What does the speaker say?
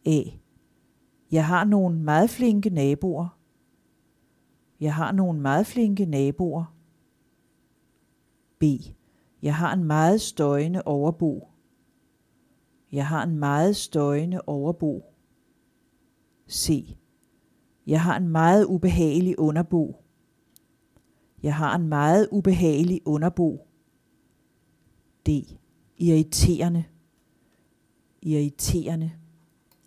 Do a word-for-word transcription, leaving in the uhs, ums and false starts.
A. Jeg har nogle meget flinke naboer. Jeg har nogle meget flinke naboer. B. Jeg har en meget støjende overbo. Jeg har en meget støjende overbo. C. Jeg har en meget ubehagelig underbo. Jeg har en meget ubehagelig underbo. D. Irriterende. Irriterende.